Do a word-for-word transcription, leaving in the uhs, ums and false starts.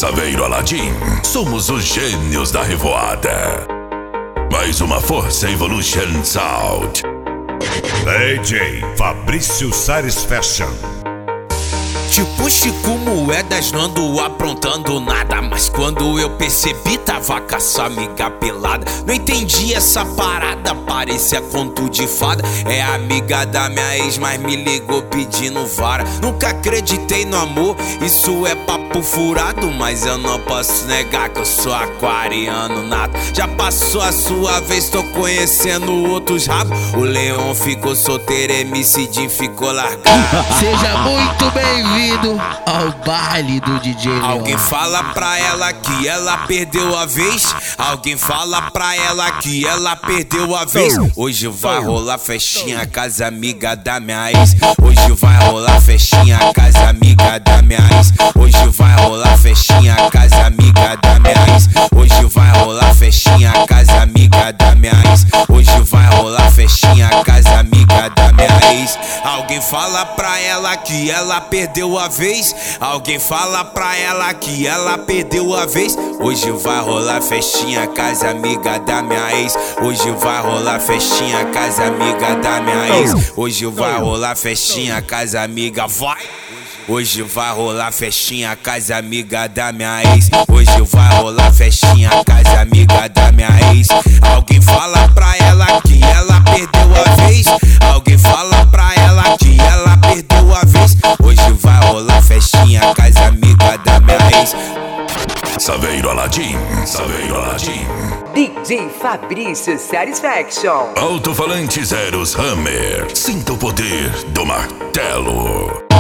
Saveiro Aladim, somos os gênios da revoada. Mais uma Força Evolution Sound. D J Fabrício Satisfaction. Tipo Chico Moedas, não ando aprontando nada, mas quando eu percebi tava com a sua amiga pelada. Não entendi essa parada, parecia conto de fada. É amiga da minha ex, mas me ligou pedindo vara. Nunca acreditei no amor, isso é papo furado, mas eu não posso negar que eu sou aquariano nato. Já passou a sua vez, tô conhecendo outros rabos. O Leão ficou solteiro, M C Jim ficou largado. Seja muito bem-vindo ao baile do D J Leon. Alguém fala pra ela que ela perdeu a vez. Alguém fala pra ela que ela perdeu a vez. Hoje vai rolar festinha casa amiga da minha ex. Hoje vai rolar festinha casa amiga da minha ex. Hoje vai rolar festinha casa amiga da minha ex. Hoje vai rolar festinha casa amiga da minha ex. Hoje vai rolar festinha casa amiga da minha ex. Alguém fala pra ela que ela perdeu a vez. Alguém fala pra ela que ela perdeu a vez. Hoje vai rolar festinha casa amiga da minha ex. Hoje vai rolar festinha casa amiga da minha ex. Hoje vai rolar festinha casa amiga, vai. Hoje vai rolar festinha casa amiga da minha ex. Hoje vai rolar festinha casa amiga da minha ex. Alguém fala pra ela que ela perdeu a vez. Alguém fala pra ela que ela perdeu a vez. Hoje vai rolar festinha casa amiga da minha ex. Saveiro Aladim, Saveiro Aladim. D J Fabrício Satisfaction. Alto-falante Zeros Hammer. Sinta o poder do martelo.